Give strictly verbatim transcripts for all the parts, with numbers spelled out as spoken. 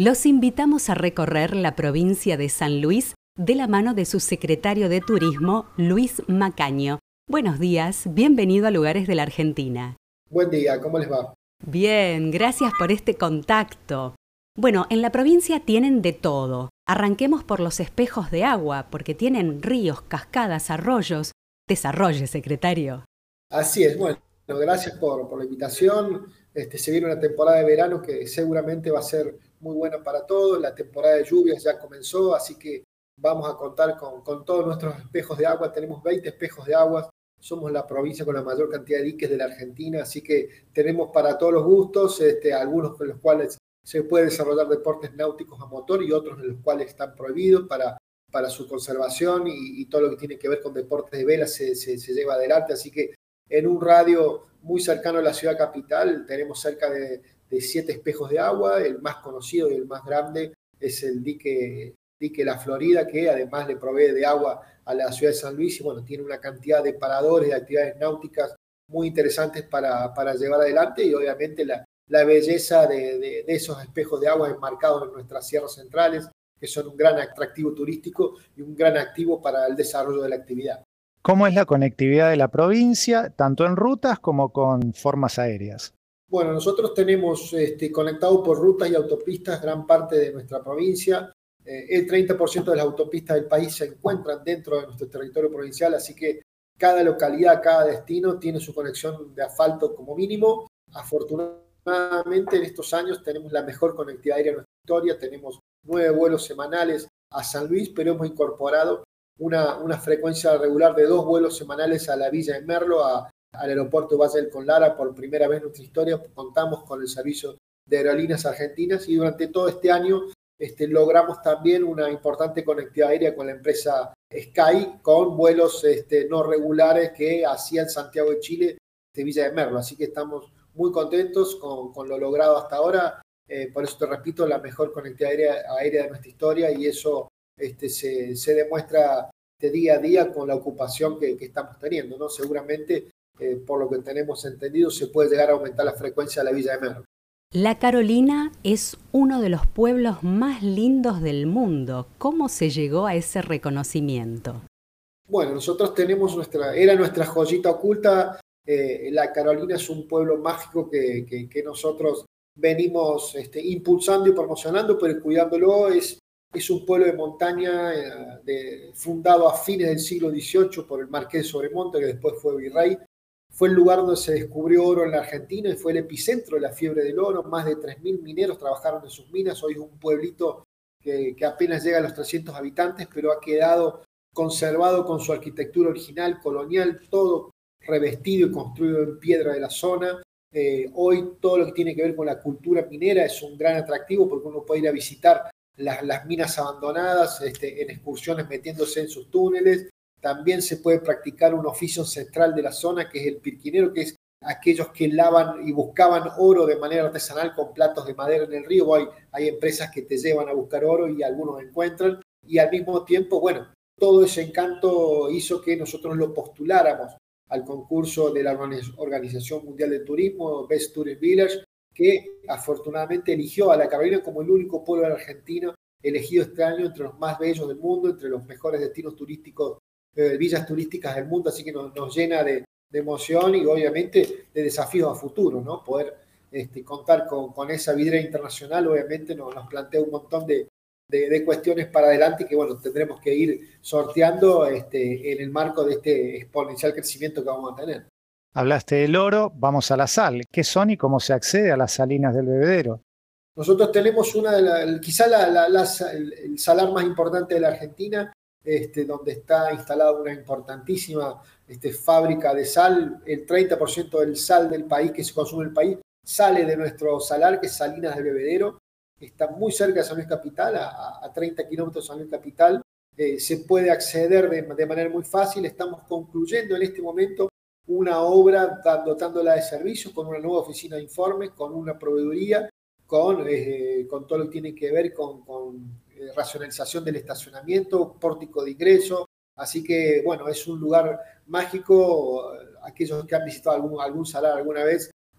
Los invitamos a recorrer la provincia de San Luis de la mano de su secretario de Turismo, Luis Macaño. Buenos días, bienvenido a Lugares de la Argentina. Buen día, ¿cómo les va? Bien, gracias por este contacto. Bueno, en la provincia tienen de todo. Arranquemos por los espejos de agua, porque tienen ríos, cascadas, arroyos. Desarrolle, secretario. Así es, bueno, gracias por, por la invitación. Este, se viene una temporada de verano que seguramente va a ser muy buena para todos. La temporada de lluvias ya comenzó, así que vamos a contar con, con todos nuestros espejos de agua. Tenemos veinte espejos de agua. Somos la provincia con la mayor cantidad de diques de la Argentina, así que tenemos para todos los gustos, este, algunos con los cuales se puede desarrollar deportes náuticos a motor y otros en los cuales están prohibidos para, para su conservación y, y todo lo que tiene que ver con deportes de vela se, se, se lleva adelante. Así que en un radio muy cercano a la ciudad capital tenemos cerca de, de siete espejos de agua. El más conocido y el más grande es el dique, dique La Florida, que además le provee de agua a la ciudad de San Luis y bueno, tiene una cantidad de paradores, de actividades náuticas muy interesantes para, para llevar adelante y obviamente la la belleza de, de, de esos espejos de agua enmarcados en nuestras sierras centrales, que son un gran atractivo turístico y un gran activo para el desarrollo de la actividad. ¿Cómo es la conectividad de la provincia, tanto en rutas como con formas aéreas? Bueno, nosotros tenemos este, conectado por rutas y autopistas gran parte de nuestra provincia. Eh, el treinta por ciento de las autopistas del país se encuentran dentro de nuestro territorio provincial, así que cada localidad, cada destino tiene su conexión de asfalto como mínimo. Afortunadamente, Afortunadamente en estos años tenemos la mejor conectividad aérea en nuestra historia, tenemos nueve vuelos semanales a San Luis, pero hemos incorporado una, una frecuencia regular de dos vuelos semanales a la Villa de Merlo, a, al aeropuerto Valle del Conlara. Por primera vez en nuestra historia contamos con el servicio de aerolíneas argentinas y durante todo este año este, logramos también una importante conectividad aérea con la empresa Sky, con vuelos este, no regulares que hacían Santiago de Chile de Villa de Merlo, así que estamos muy contentos con, con lo logrado hasta ahora. Eh, por eso te repito, la mejor conectividad aérea, aérea de nuestra historia y eso este, se, se demuestra de día a día con la ocupación que, que estamos teniendo, ¿no? Seguramente, eh, por lo que tenemos entendido, se puede llegar a aumentar la frecuencia de la Villa de Merlo. La Carolina es uno de los pueblos más lindos del mundo. ¿Cómo se llegó a ese reconocimiento? Bueno, nosotros tenemos nuestra, era nuestra joyita oculta. Eh, la Carolina es un pueblo mágico que, que, que nosotros venimos este, impulsando y promocionando, pero cuidándolo. Es, es un pueblo de montaña eh, de, fundado a fines del siglo dieciocho por el Marqués de Sobremonte, que después fue virrey. Fue el lugar donde se descubrió oro en la Argentina y fue el epicentro de la fiebre del oro. Más de tres mil mineros trabajaron en sus minas. Hoy es un pueblito que, que apenas llega a los trescientos habitantes, pero ha quedado conservado con su arquitectura original, colonial, todo revestido y construido en piedra de la zona. Eh, hoy todo lo que tiene que ver con la cultura minera es un gran atractivo porque uno puede ir a visitar las, las minas abandonadas este, en excursiones metiéndose en sus túneles. También se puede practicar un oficio ancestral de la zona que es el pirquinero, que es aquellos que lavan y buscaban oro de manera artesanal con platos de madera en el río. Hay, hay empresas que te llevan a buscar oro y algunos encuentran y al mismo tiempo, bueno, todo ese encanto hizo que nosotros lo postuláramos al concurso de la Organización Mundial de Turismo, Best Tourist Village, que afortunadamente eligió a la Carolina como el único pueblo argentino elegido este año entre los más bellos del mundo, entre los mejores destinos turísticos, eh, villas turísticas del mundo, así que nos, nos llena de, de emoción y obviamente de desafíos a futuro, ¿no? Poder este, contar con, con esa vidriera internacional obviamente nos, nos plantea un montón de, De, de cuestiones para adelante que, bueno, tendremos que ir sorteando este, en el marco de este exponencial crecimiento que vamos a tener. Hablaste del oro, vamos a la sal. ¿Qué son y cómo se accede a las salinas del Bebedero? Nosotros tenemos una de la, quizá la, la, la, el, el salar más importante de la Argentina, este, donde está instalada una importantísima este, fábrica de sal. El treinta por ciento del sal del país que se consume en el país sale de nuestro salar, que es Salinas del Bebedero. Está muy cerca de San Luis Capital, a, a treinta kilómetros de San Luis Capital. Eh, se puede acceder de, de manera muy fácil. Estamos concluyendo en este momento una obra dotándola de servicios con una nueva oficina de informes, con una proveeduría, con, eh, con todo lo que tiene que ver con, con eh, racionalización del estacionamiento, pórtico de ingreso. Así que, bueno, es un lugar mágico. Aquellos que han visitado algún, algún salar alguna vez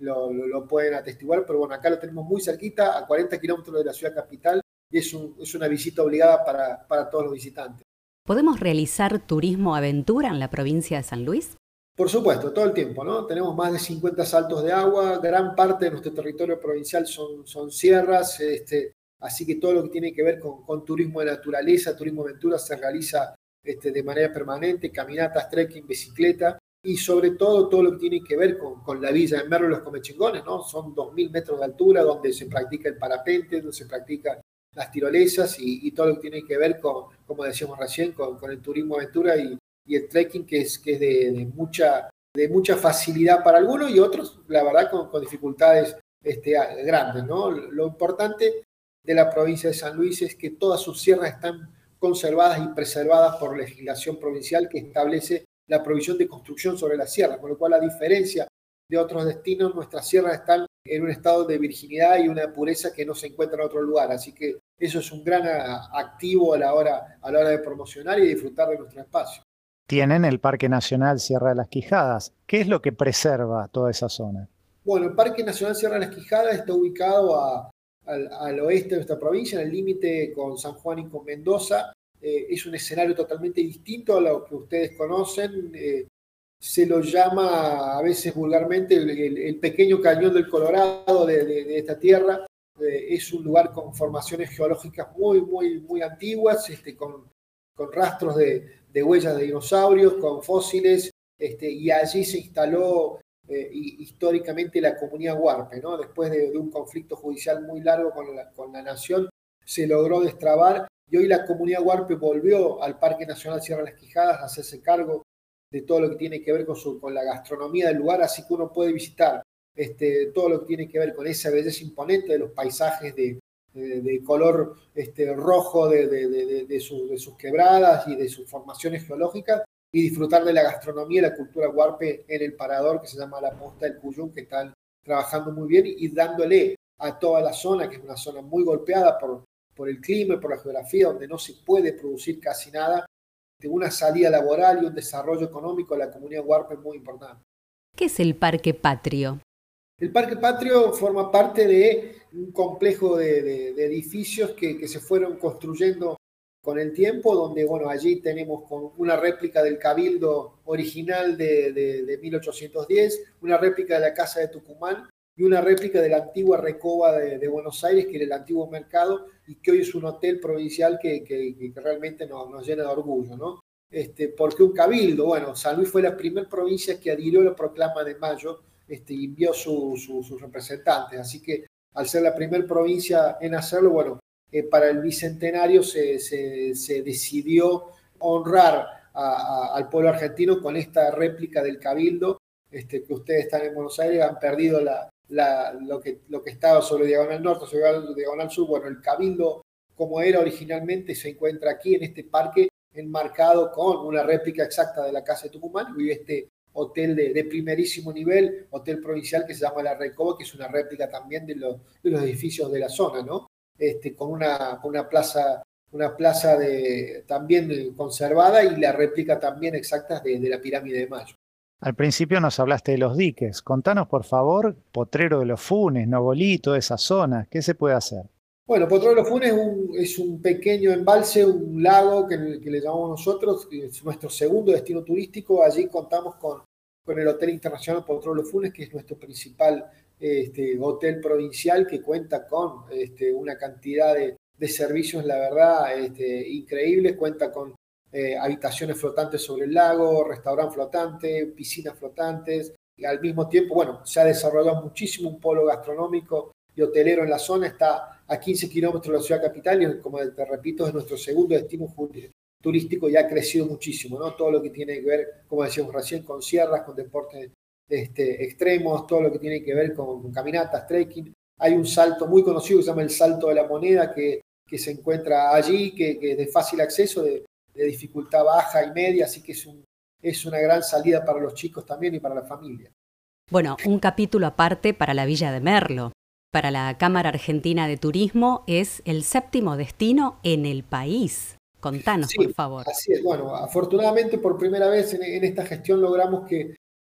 lo, lo, lo pueden atestiguar, pero bueno, acá lo tenemos muy cerquita, a cuarenta kilómetros de la ciudad capital, y es, un, es una visita obligada para, para todos los visitantes. ¿Podemos realizar turismo aventura en la provincia de San Luis? Por supuesto, todo el tiempo, ¿no? Tenemos más de cincuenta saltos de agua, gran parte de nuestro territorio provincial son, son sierras, este, así que todo lo que tiene que ver con, con turismo de naturaleza, turismo aventura se realiza este, de manera permanente, caminatas, trekking, bicicleta, y sobre todo todo lo que tiene que ver con, con la villa de Merlo y los Comechingones, ¿no? Son dos mil metros de altura donde se practica el parapente, donde se practican las tirolesas y, y todo lo que tiene que ver con, como decíamos recién, con, con el turismo aventura y, y el trekking, que es, que es de, de, mucha, de mucha facilidad para algunos y otros, la verdad, con, con dificultades este, grandes, ¿no? Lo importante de la provincia de San Luis es que todas sus sierras están conservadas y preservadas por legislación provincial que establece la provisión de construcción sobre las sierras, con lo cual, a diferencia de otros destinos, nuestras sierras están en un estado de virginidad y una pureza que no se encuentra en otro lugar. Así que eso es un gran activo a la hora, a la hora de promocionar y disfrutar de nuestro espacio. Tienen el Parque Nacional Sierra de las Quijadas. ¿Qué es lo que preserva toda esa zona? Bueno, el Parque Nacional Sierra de las Quijadas está ubicado a, al, al oeste de nuestra provincia, en el límite con San Juan y con Mendoza. Eh, es un escenario totalmente distinto a lo que ustedes conocen. Eh, se lo llama a veces vulgarmente el, el, el pequeño cañón del Colorado de, de, de esta tierra. Eh, es un lugar con formaciones geológicas muy, muy, muy antiguas, este, con, con rastros de, de huellas de dinosaurios, con fósiles, este, y allí se instaló eh, históricamente la comunidad huarpe, ¿no? Después de, de un conflicto judicial muy largo con la, con la nación, se logró destrabar, y hoy la comunidad huarpe volvió al Parque Nacional Sierra de las Quijadas a hacerse cargo de todo lo que tiene que ver con, su, con la gastronomía del lugar, así que uno puede visitar este, todo lo que tiene que ver con esa belleza imponente de los paisajes de, de, de color este, rojo de, de, de, de, su, de sus quebradas y de sus formaciones geológicas, y disfrutar de la gastronomía y la cultura huarpe en el parador que se llama La Posta del Cuyum, que están trabajando muy bien y dándole a toda la zona, que es una zona muy golpeada por, por el clima y por la geografía, donde no se puede producir casi nada, de una salida laboral y un desarrollo económico de la comunidad huarpe muy importante. ¿Qué es el Parque Patrio? El Parque Patrio forma parte de un complejo de, de, de edificios que, que se fueron construyendo con el tiempo, donde bueno, allí tenemos con una réplica del Cabildo original de, de, de mil ochocientos diez, una réplica de la Casa de Tucumán y una réplica de la antigua Recoba de, de Buenos Aires, que era el antiguo mercado y que hoy es un hotel provincial que, que, que realmente nos, nos llena de orgullo, ¿no? Este, ¿por qué un cabildo? Bueno, San Luis fue la primera provincia que adhirió a la proclama de Mayo este, y envió su, su, sus representantes, así que al ser la primera provincia en hacerlo, bueno, eh, para el bicentenario se, se, se decidió honrar a, a, al pueblo argentino con esta réplica del cabildo, este, que ustedes están en Buenos Aires, han perdido la, la, lo, que, lo que estaba sobre Diagonal Norte, sobre Diagonal Sur. Bueno, el cabildo como era originalmente se encuentra aquí en este parque, enmarcado con una réplica exacta de la Casa de Tucumán y este hotel de, de primerísimo nivel, hotel provincial que se llama La Recoba, que es una réplica también de los, de los edificios de la zona, ¿no? Este, con una, con una plaza, una plaza de, también conservada y la réplica también exacta de, de la Pirámide de Mayo. Al principio nos hablaste de los diques. Contanos, por favor, Potrero de los Funes, Novolito, esa zona, ¿qué se puede hacer? Bueno, Potrero de los Funes es un, es un pequeño embalse, un lago que, que le llamamos nosotros, es nuestro segundo destino turístico. Allí contamos con, con el Hotel Internacional Potrero de los Funes, que es nuestro principal este, hotel provincial, que cuenta con este, una cantidad de, de servicios, la verdad, este, increíbles. Cuenta con eh, habitaciones flotantes sobre el lago, restaurante flotante, piscinas flotantes, y al mismo tiempo, bueno, se ha desarrollado muchísimo un polo gastronómico y hotelero en la zona. Está a quince kilómetros de la ciudad capital y, como te repito, es nuestro segundo destino turístico y ha crecido muchísimo, ¿no? Todo lo que tiene que ver, como decíamos recién, con sierras, con deportes este, extremos, todo lo que tiene que ver con, con caminatas, trekking. Hay un salto muy conocido que se llama el Salto de la Moneda, que, que se encuentra allí, que, que es de fácil acceso, de, de dificultad baja y media, así que es, un, es una gran salida para los chicos también y para la familia. Bueno, un capítulo aparte para la Villa de Merlo. Para la Cámara Argentina de Turismo es el séptimo destino en el país. Contanos, sí, por favor. Así es. Bueno, afortunadamente por primera vez en, en esta gestión logramos que,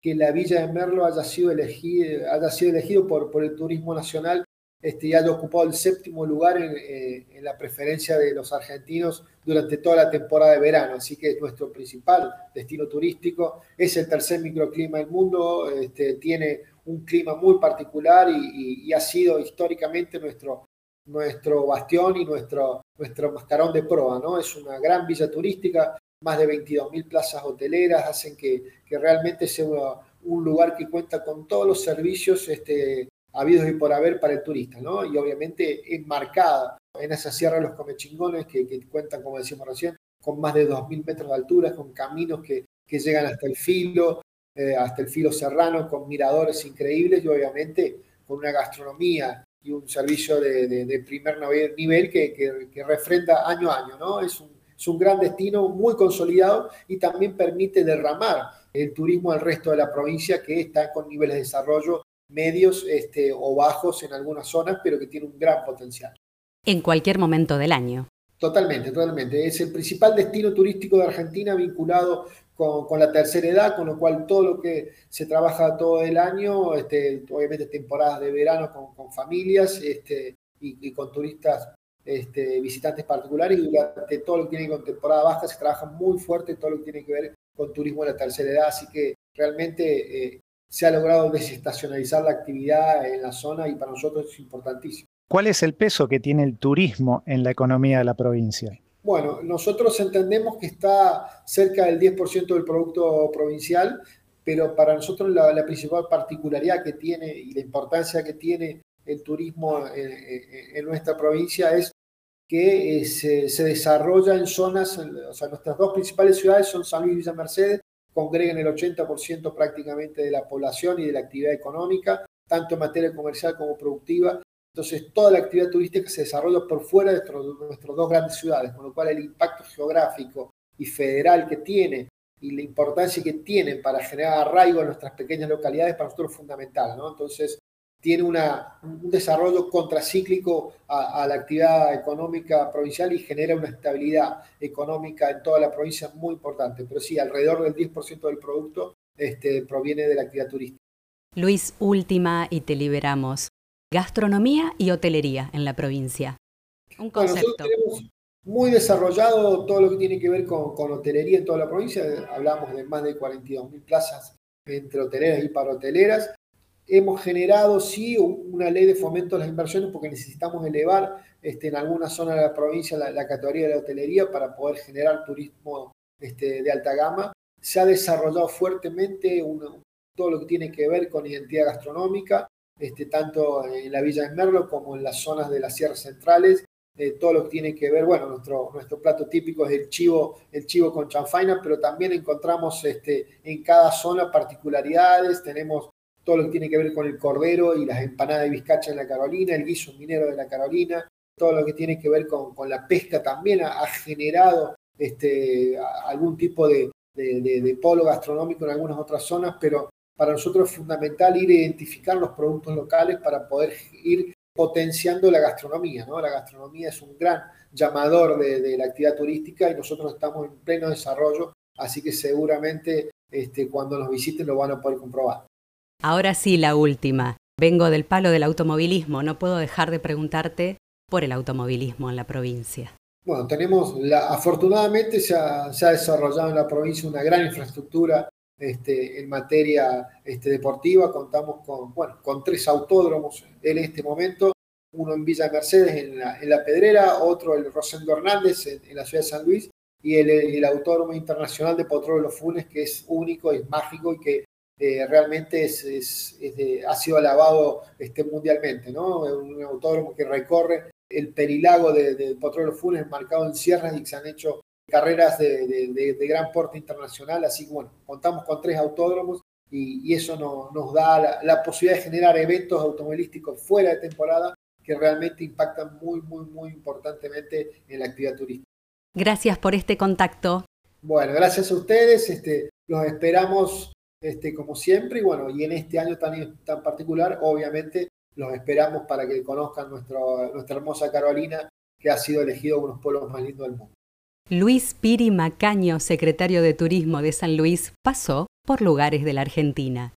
que la Villa de Merlo haya sido elegido, haya sido elegido por, por el turismo nacional este, y haya ocupado el séptimo lugar en, eh, en la preferencia de los argentinos durante toda la temporada de verano. Así que es nuestro principal destino turístico, es el tercer microclima del mundo, este, tiene un clima muy particular y, y, y ha sido históricamente nuestro, nuestro bastión y nuestro, nuestro mascarón de proa, ¿no? Es una gran villa turística, más de veintidós mil plazas hoteleras, hacen que, que realmente sea una, un lugar que cuenta con todos los servicios este, habidos y por haber para el turista, ¿no? Y obviamente enmarcada en esa Sierra de los Comechingones que, que cuentan, como decíamos recién, con más de dos mil metros de altura, con caminos que, que llegan hasta el filo, eh, hasta el filo serrano, con miradores increíbles y obviamente con una gastronomía y un servicio de, de, de primer nivel que, que, que refrenda año a año, ¿no? Es un, es un gran destino muy consolidado y también permite derramar el turismo al resto de la provincia que está con niveles de desarrollo medios este, o bajos en algunas zonas, pero que tiene un gran potencial. En cualquier momento del año. Totalmente, totalmente. Es el principal destino turístico de Argentina vinculado con, con la tercera edad, con lo cual todo lo que se trabaja todo el año, este, obviamente temporadas de verano con, con familias este, y, y con turistas este, visitantes particulares, y durante todo lo que tiene que ver con temporada baja se trabaja muy fuerte todo lo que tiene que ver con turismo de la tercera edad, así que realmente eh, se ha logrado desestacionalizar la actividad en la zona y para nosotros es importantísimo. ¿Cuál es el peso que tiene el turismo en la economía de la provincia? Bueno, nosotros entendemos que está cerca del diez por ciento del producto provincial, pero para nosotros la, la principal particularidad que tiene y la importancia que tiene el turismo en, en, en nuestra provincia es que eh, se, se desarrolla en zonas, o sea, nuestras dos principales ciudades son San Luis y Villa Mercedes, congregan el ochenta por ciento prácticamente de la población y de la actividad económica, tanto en materia comercial como productiva. Entonces, toda la actividad turística se desarrolla por fuera de nuestras dos grandes ciudades, con lo cual el impacto geográfico y federal que tiene y la importancia que tiene para generar arraigo en nuestras pequeñas localidades para nosotros es fundamental, ¿no? Entonces, tiene una, un desarrollo contracíclico a, a la actividad económica provincial y genera una estabilidad económica en toda la provincia muy importante. Pero sí, alrededor del diez por ciento del producto este, proviene de la actividad turística. Luis, última y te liberamos. Gastronomía y hotelería en la provincia. Un concepto. Bueno, nosotros tenemos muy desarrollado todo lo que tiene que ver con, con hotelería en toda la provincia. Hablamos de más de cuarenta y dos mil plazas entre hoteleras y para hoteleras. Hemos generado, sí, una ley de fomento a las inversiones porque necesitamos elevar este, en alguna zona de la provincia la, la categoría de la hotelería para poder generar turismo este, de alta gama. Se ha desarrollado fuertemente una, todo lo que tiene que ver con identidad gastronómica, este, tanto en la Villa de Merlo como en las zonas de las sierras centrales. Eh, todo lo que tiene que ver, bueno, nuestro, nuestro plato típico es el chivo, el chivo con chanfaina, pero también encontramos este, en cada zona particularidades. Tenemos todo lo que tiene que ver con el cordero y las empanadas de bizcacha en la Carolina, el guiso minero de la Carolina, todo lo que tiene que ver con, con la pesca también ha, ha generado este, algún tipo de, de, de, de polo gastronómico en algunas otras zonas, pero para nosotros es fundamental ir a identificar los productos locales para poder ir potenciando la gastronomía, ¿no? La gastronomía es un gran llamador de, de la actividad turística y nosotros estamos en pleno desarrollo, así que seguramente este, cuando nos visiten lo van a poder comprobar. Ahora sí, la última. Vengo del palo del automovilismo. No puedo dejar de preguntarte por el automovilismo en la provincia. Bueno, tenemos, la, afortunadamente se ha, se ha desarrollado en la provincia una gran infraestructura este, en materia este, deportiva. Contamos con, bueno, con tres autódromos en este momento. Uno en Villa Mercedes, en la, en la Pedrera, otro el Rosendo Hernández, en, en la ciudad de San Luis, y el, el Autódromo Internacional de Potrero de los Funes, que es único, es mágico y que Eh, realmente es, es, es de, ha sido alabado este, mundialmente, ¿no? Es un autódromo que recorre el perilago de, de Potrero de los Funes, marcado en sierras, y que se han hecho carreras de, de, de, de gran porte internacional. Así que bueno, contamos con tres autódromos y, y eso no, nos da la, la posibilidad de generar eventos automovilísticos fuera de temporada que realmente impactan muy, muy, muy importantemente en la actividad turística. Gracias por este contacto. Bueno, gracias a ustedes. Este, los esperamos Este, como siempre, y bueno, y en este año tan, tan particular, obviamente, los esperamos para que conozcan nuestro, nuestra hermosa Carolina, que ha sido elegido uno de los pueblos más lindos del mundo. Luis Piri Macaño, secretario de Turismo de San Luis, pasó por lugares de la Argentina.